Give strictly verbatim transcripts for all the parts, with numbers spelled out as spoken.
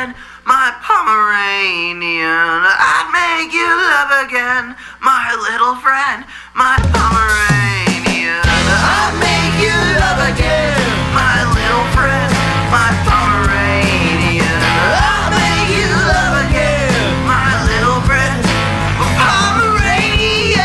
friend, my Pomeranian. I'd make you love again, my little friend, my Pomeranian. I'd make you love again, my little friend, my Pomeranian. I'll make you love again, my little friend, my Pomeranian.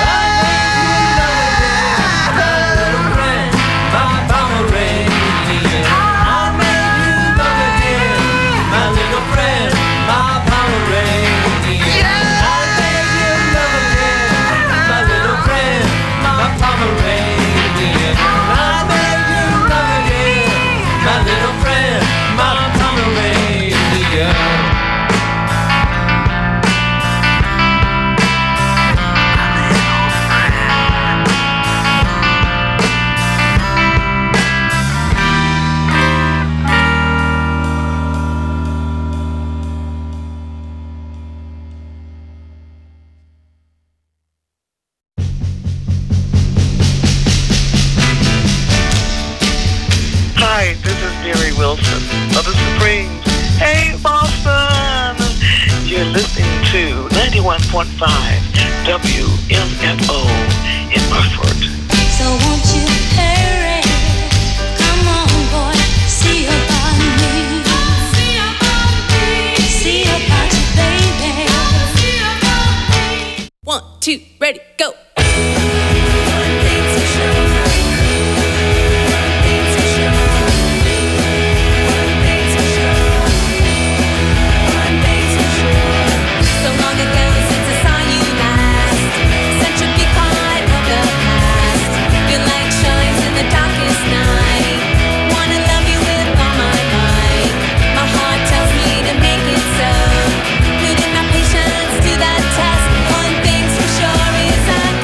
Hi, this is Mary Wilson of the Supremes. Hey, Boston! You're listening to ninety-one point five W M F O in Hartford. So won't you hurry? Come on, boy, see about me. See about me. See about you, baby. See about me. One, two, ready, go. Putting my patience to that test. One thing's for sure is I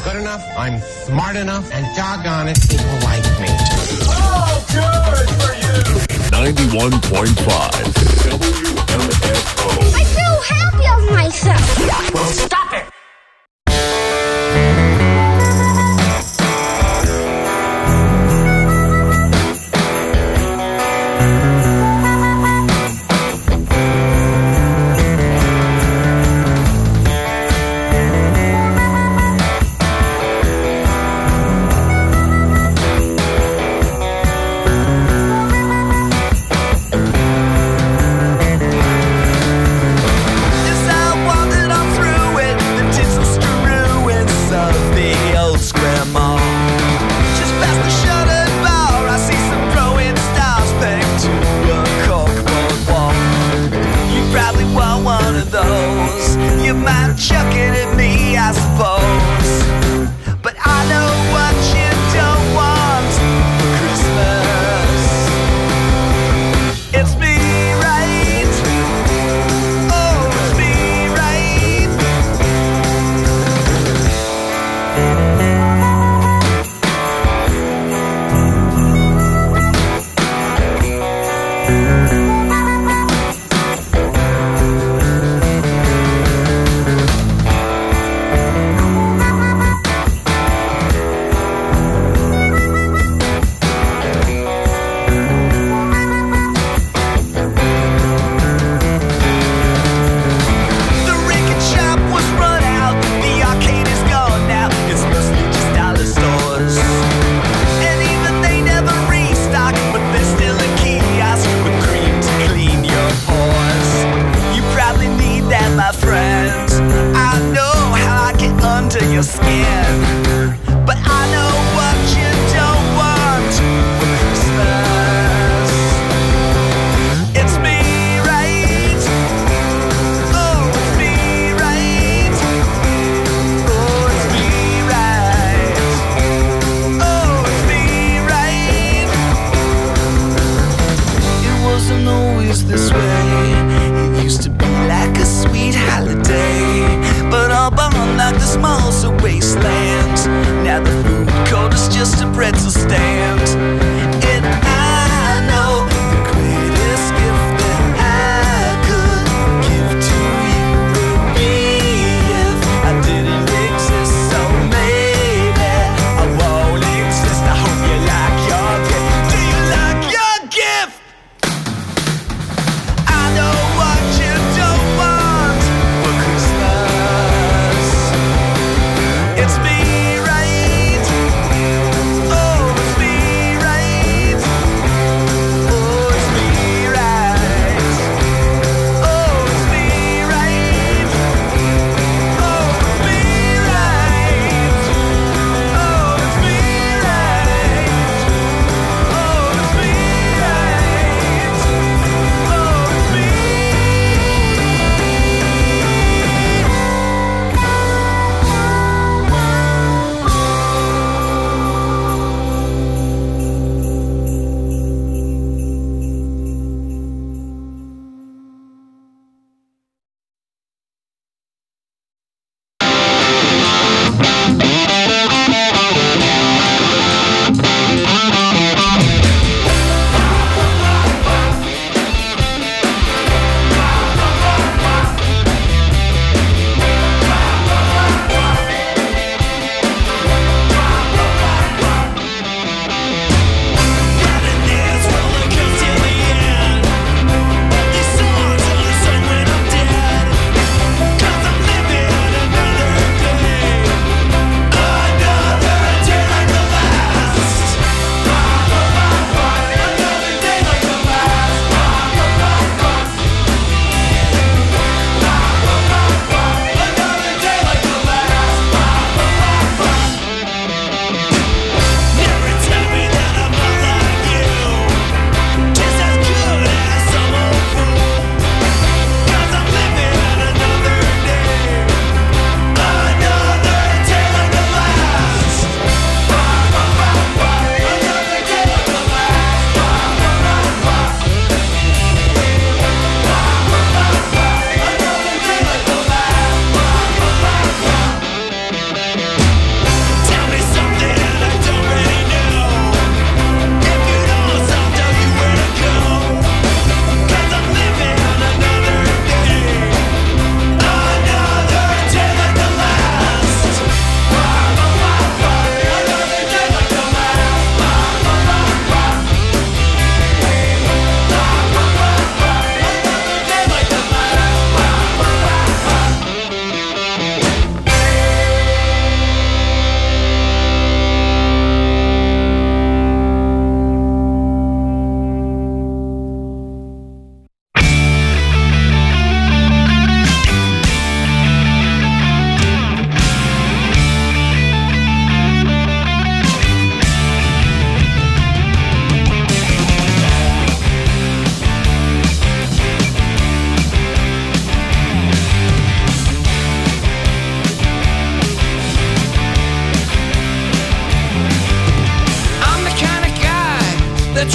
good enough, I'm smart enough, and doggone it, people like me. Oh, good for you! ninety-one point five W M F O. I feel happy of myself. Well, stop it! Chuck it at me, I suppose. But I know what you don't want for Christmas. It's me, right? Oh, it's me, right? Your skin, but I know what you don't want for Christmas. It's me, right? Oh, it's me, right? Oh, it's me, right? Oh, it's me, right? It wasn't always this way. It used to be like a sweet holiday, but all bummed like the small wasteland. Now the food court is just a pretzel stand. And I know the greatest gift that I could give to you would be if I didn't exist. So maybe I won't exist. I hope you like your gift. Do you like your gift? I know what you don't want for Christmas. It's me.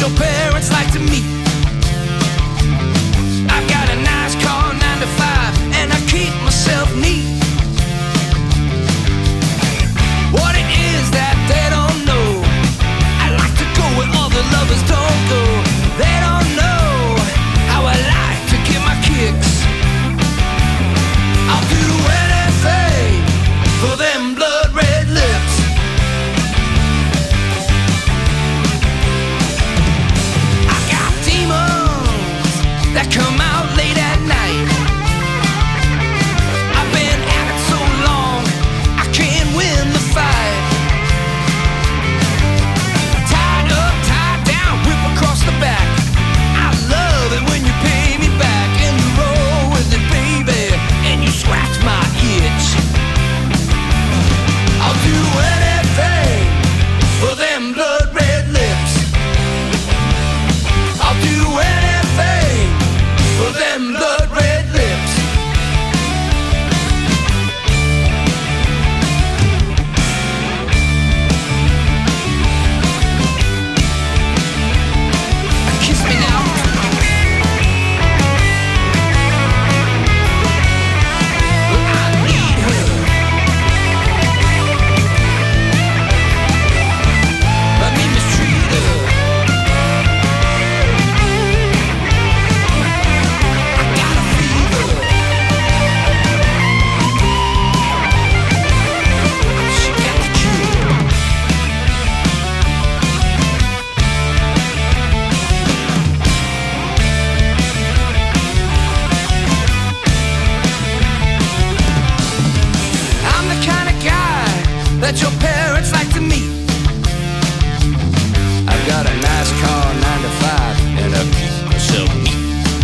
your parents like to meet. I've got a nice car, nine to five, and I keep myself neat. What it is that they don't know, I like to go where other lovers don't go. They don't know how I like to get my kicks. I'll do anything for them blood red lips. I got demons that come out late at night. I've been at it so long, I can't win the fight. Tied up, tied down, whip across the back. I love it when you pay me back and you roll with it, baby, and you scratch my itch. I'll do anything for them blood red lips. I'll do anything for them blood red lips. Kiss me now. I need her. Let me mistreat her. I got a fever. She got the cure. I'm the kind of guy that your parents like to meet. I've got a nice car, nine to five, and I keep myself neat.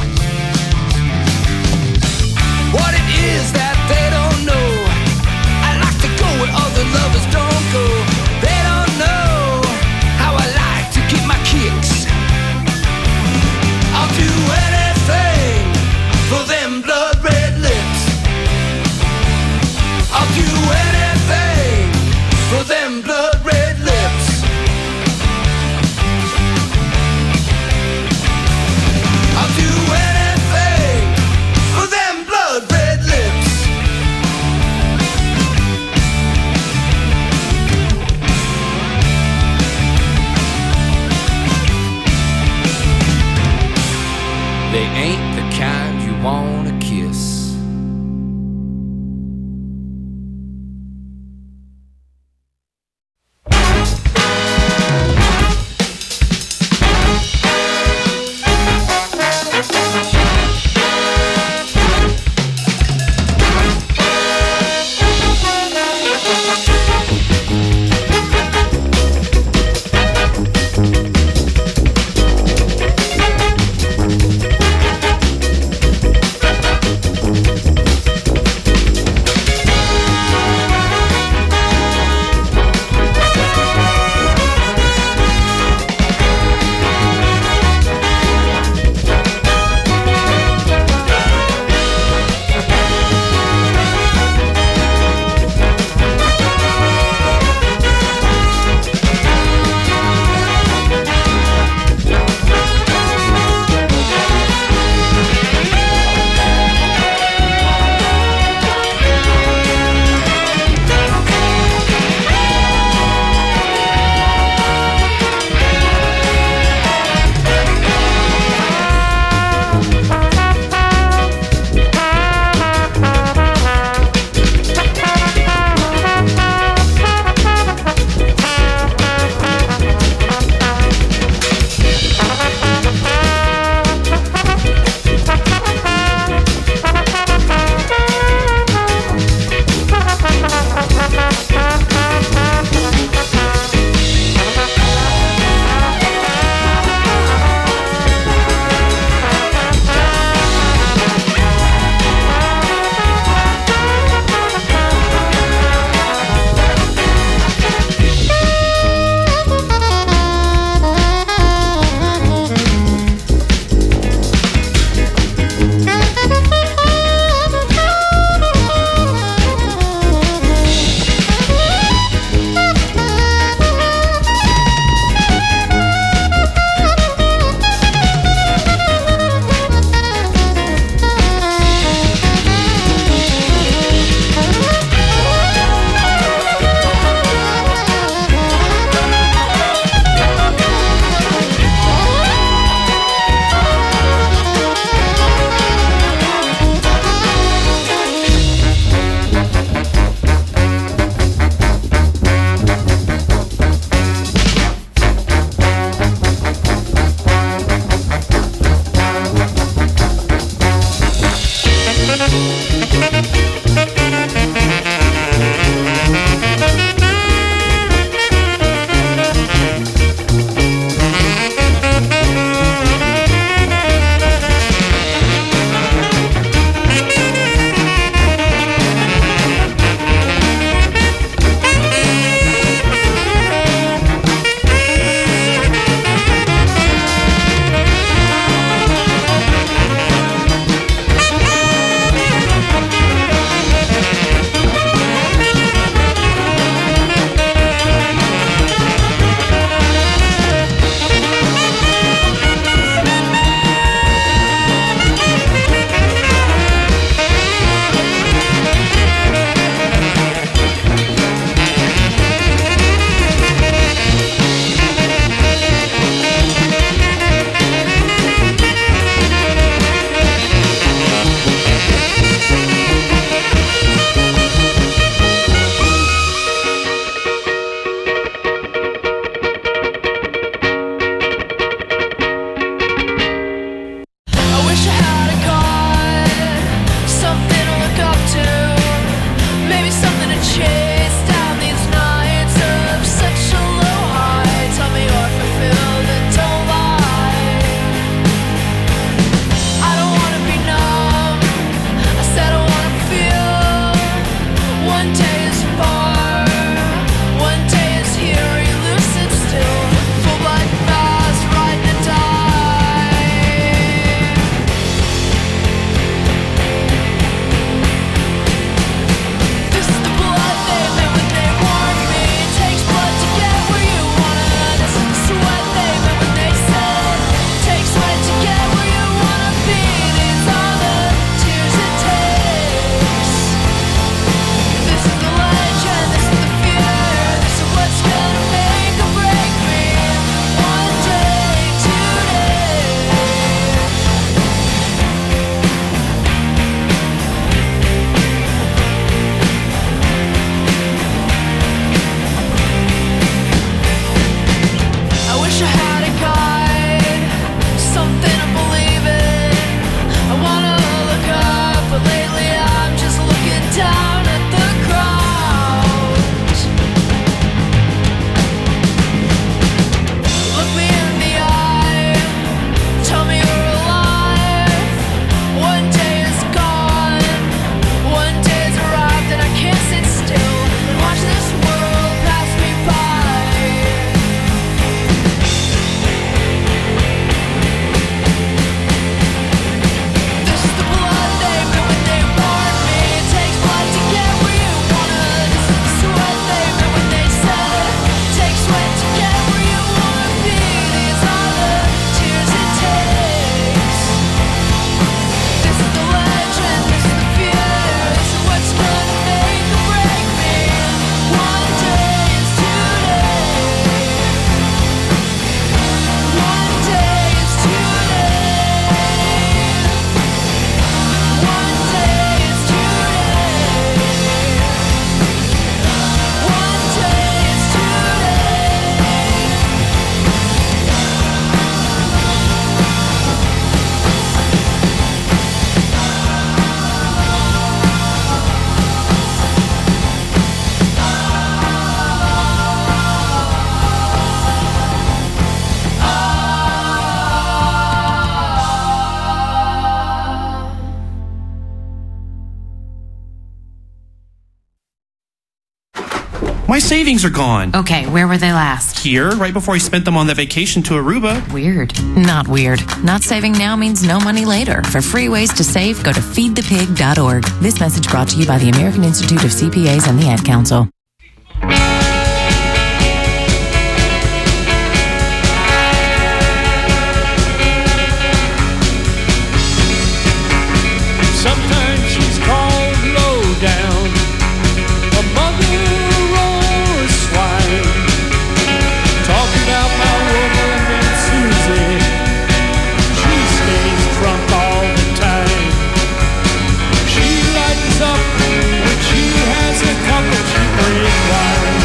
What it is that they don't know, I like to go where other lovers don't go. They don't know how I like to get my kicks. I'll do anything for them blood red lips. I'll do anything for them blood red lips. My savings are gone. Okay, where were they last? Here, right before I spent them on that vacation to Aruba. Weird. Not weird. Not saving now means no money later. For free ways to save, go to feed the pig dot org. This message brought to you by the American Institute of C P As and the Ad Council. Sometimes she's called low down, a mother or a swine. Talk about my woman and Susie, she stays drunk all the time. She lightens up when she has a cup of cheap red wine.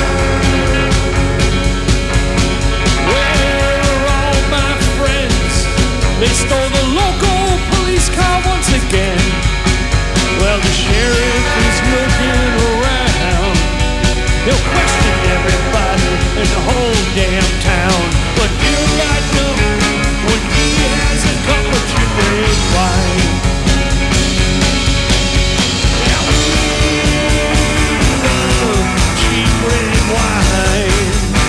Where are all my friends? They stole the local police car once again. Well, the sheriff is looking around. He'll question everybody in the whole damn town. But he'll light up when he has a cup of cheap red wine. Yeah, we love cheap red wine.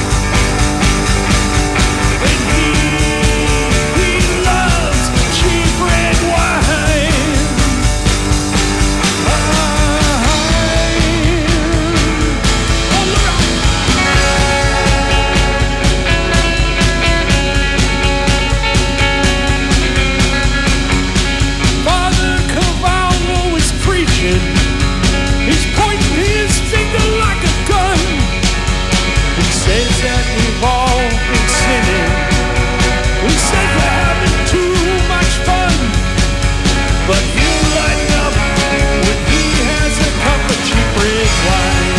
And he, he loves cheap red wine. Father Cavallo is preaching. He's pointing his finger like a gun. He says that we've all been sinning. He says we're having too much fun. But he'll lighten up when he has a cup of cheap red wine.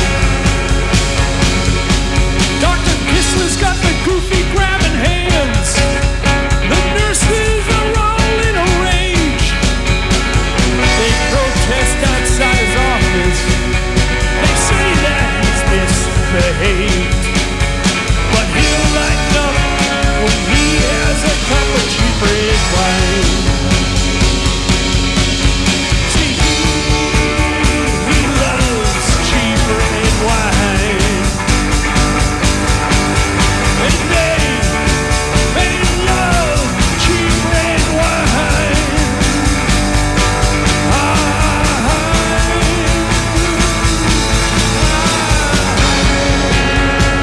Doctor Kissler's got the goofy grabbing hands. The nurses are all in a rage. They protest outside his office. They say that he's misbehaved. But he'll lighten up when he has a cup of cheap red wine. See, he loves cheap red wine. And they, they love cheap red wine. Ah, ah,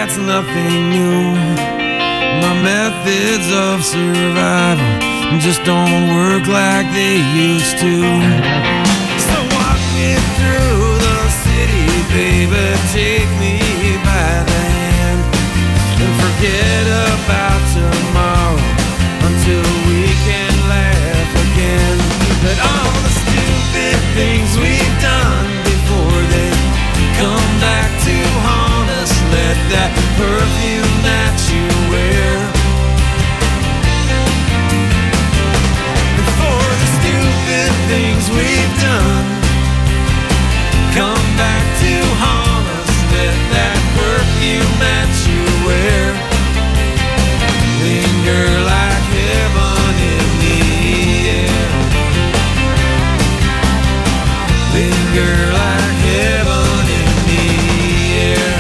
that's nothing new. My methods of survival just don't work like they used to. So walk me through the city, baby, take me by the hand, and forget about tomorrow until we can laugh again. But all the stupid things we've done before they come back to haunt us. Let that perfume that you wear, before the stupid things we've done come back to haunt us. Let that perfume that you wear linger like heaven in the air. Linger like heaven in the air.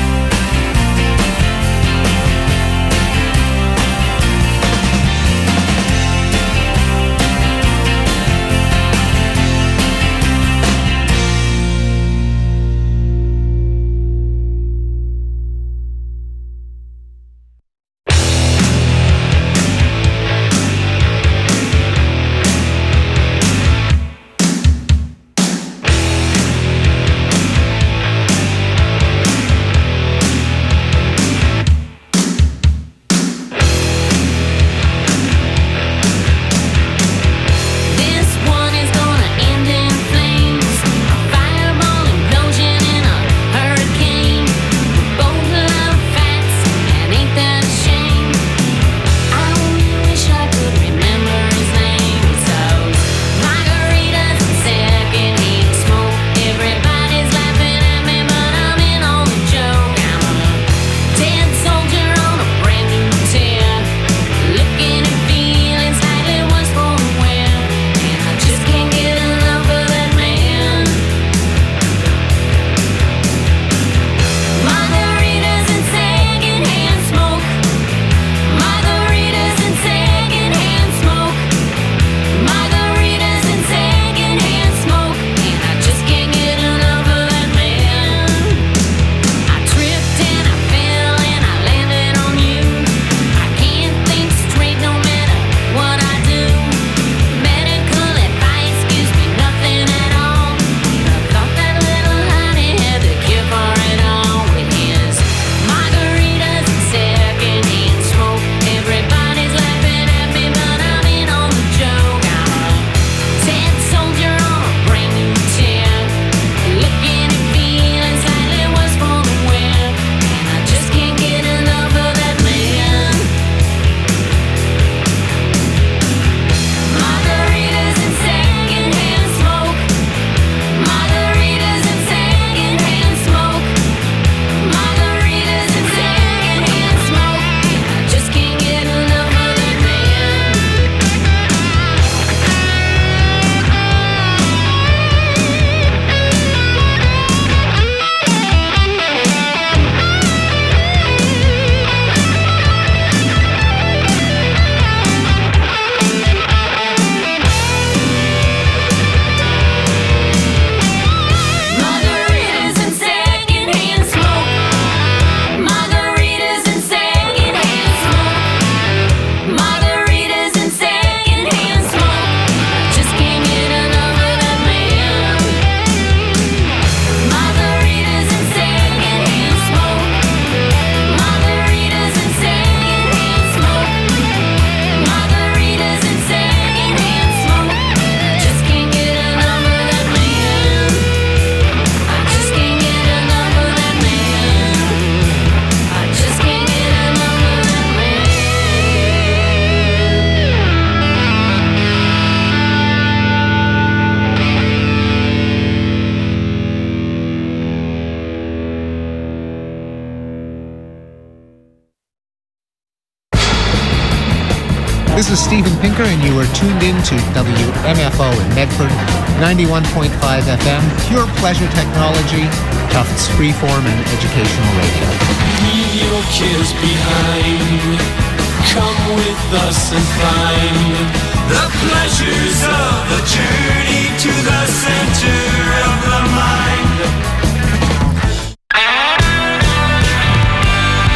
This is Steven Pinker, and you are tuned in to W M F O in Medford, ninety-one point five F M, pure pleasure technology, Tufts freeform and educational radio. Leave your kids behind. Come with us and find the pleasures of the journey to the center of the mind.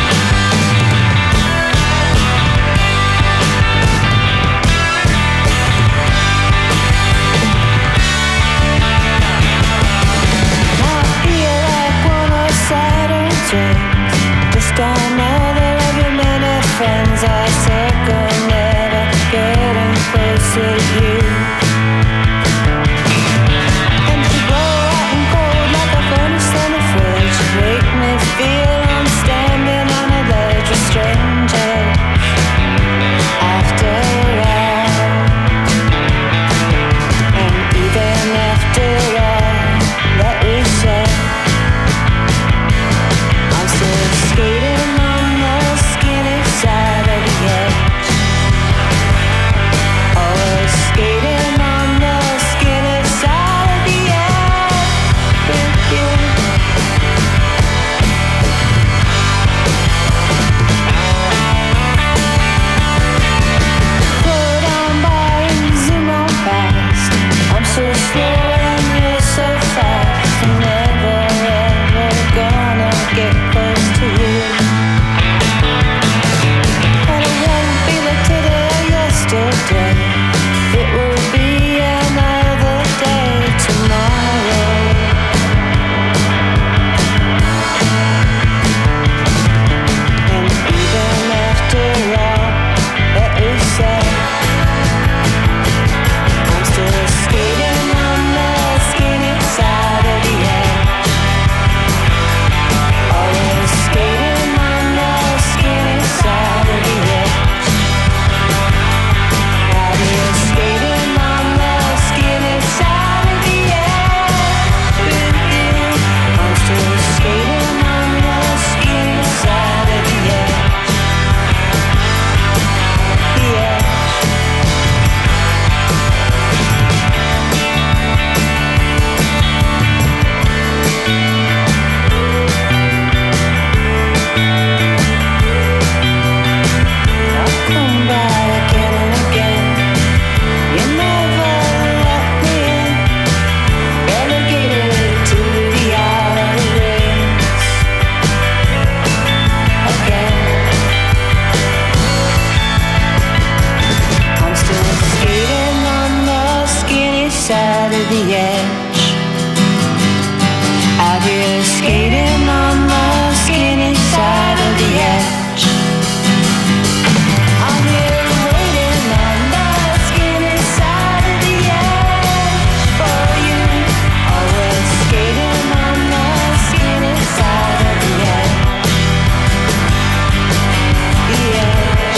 closer to you. And you blow hot and cold like a furnace on the fridge. You make me feel I'm standing on a ledge with strangers. After all, and even after all that we said, I'm still skating on the skinny side of the edge. Always skating on the skinny side of the edge with you. Put on buttons in my past. I'm so slow and you're so fast. I'm never ever gonna get close to you. And it won't be like today or yesterday. It will be another day tomorrow. And even after all that we said, I'm still skating on the skinny side of the edge. Always skating on the skinny side of the edge. Out here skating on the skinny side of the edge with you. I'm still skating on the skinny side of the edge. The edge. I'll come back again and again. You never let me in. Relegated to the outer rings again. I'm still skating on the skinny side of the edge. Out here skating on the skinny side of the edge. I'm here waiting on the skinny side of the edge for you. Always skating on the skinny side of the edge. The edge.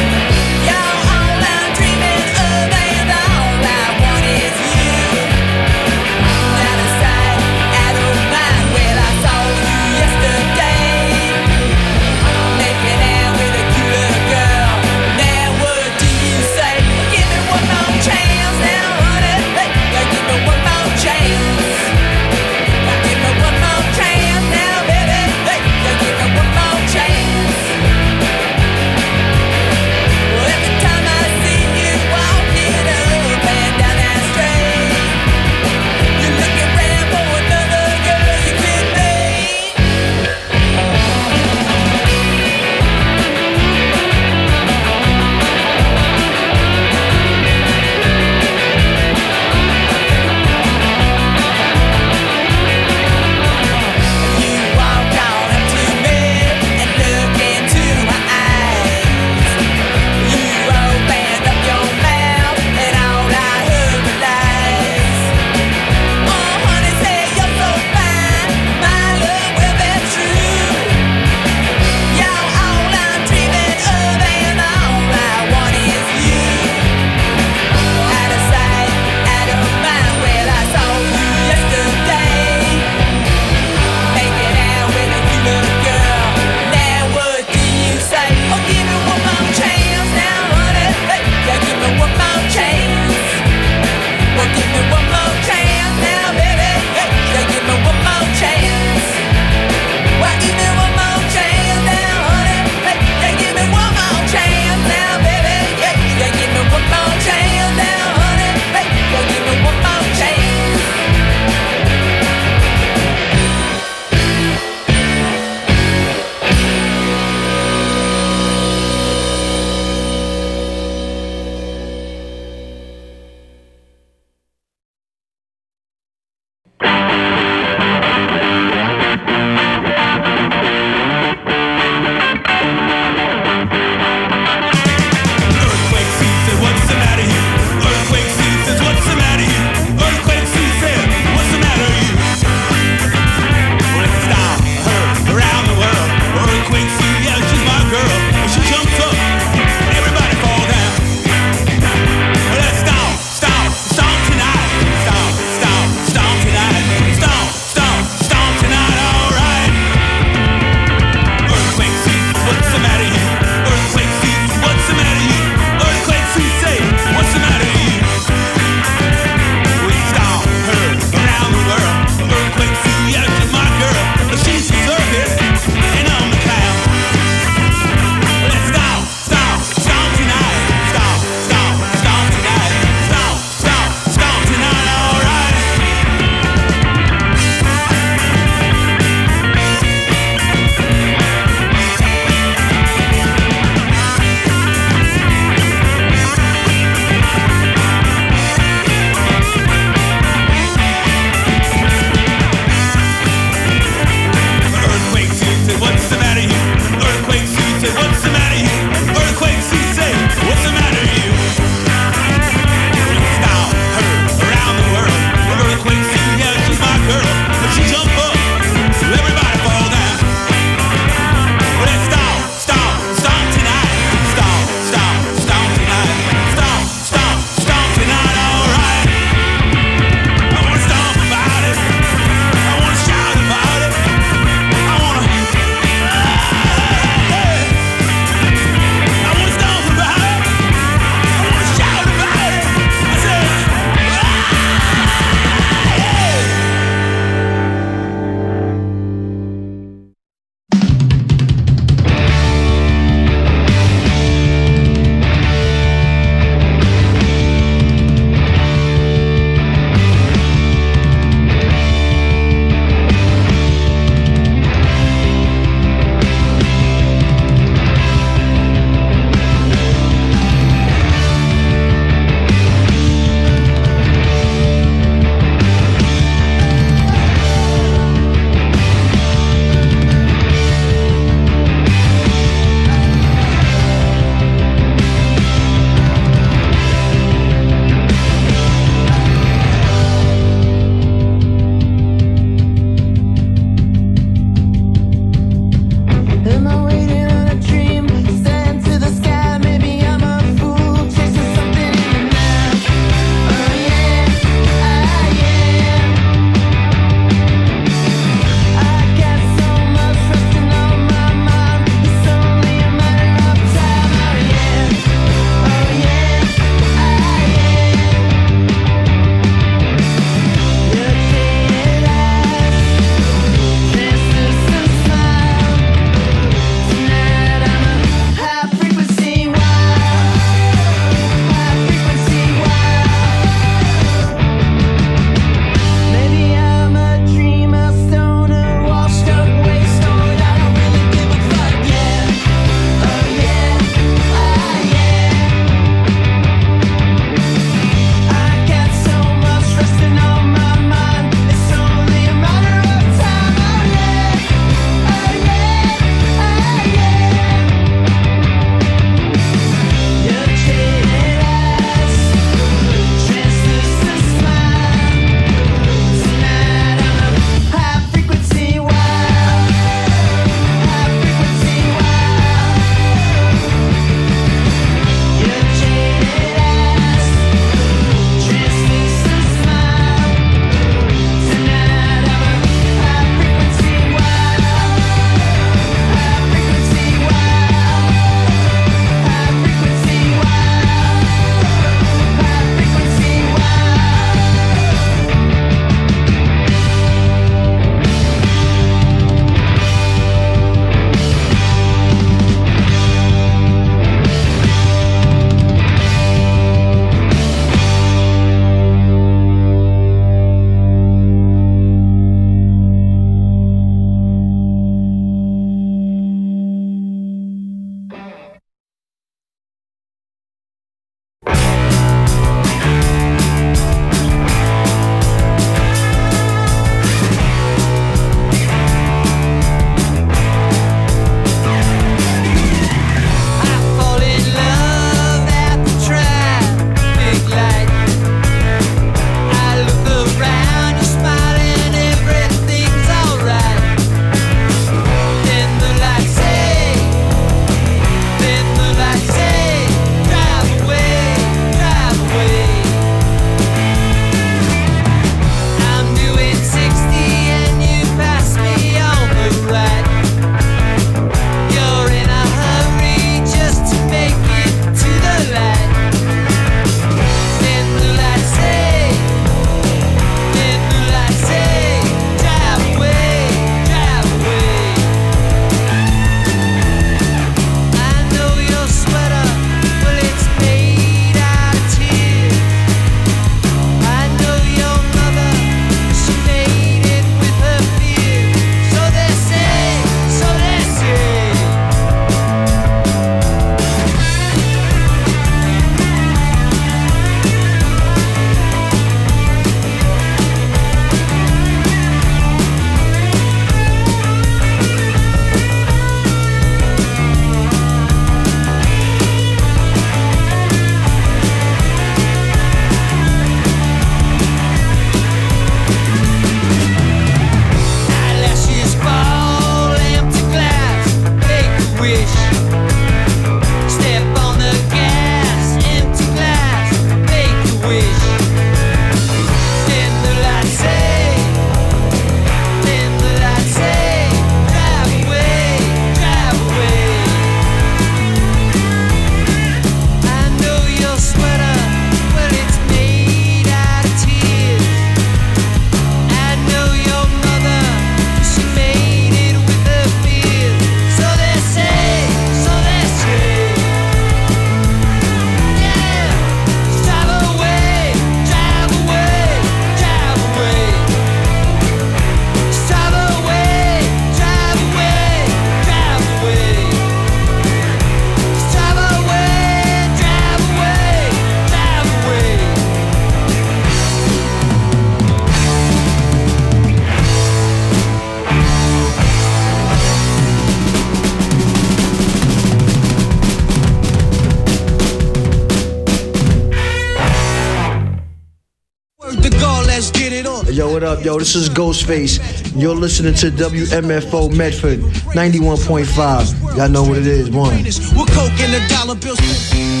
Yo, what up, yo? This is Ghostface. You're listening to W M F O Medford ninety-one point five. Y'all know what it is. One. With coke and a dollar bill.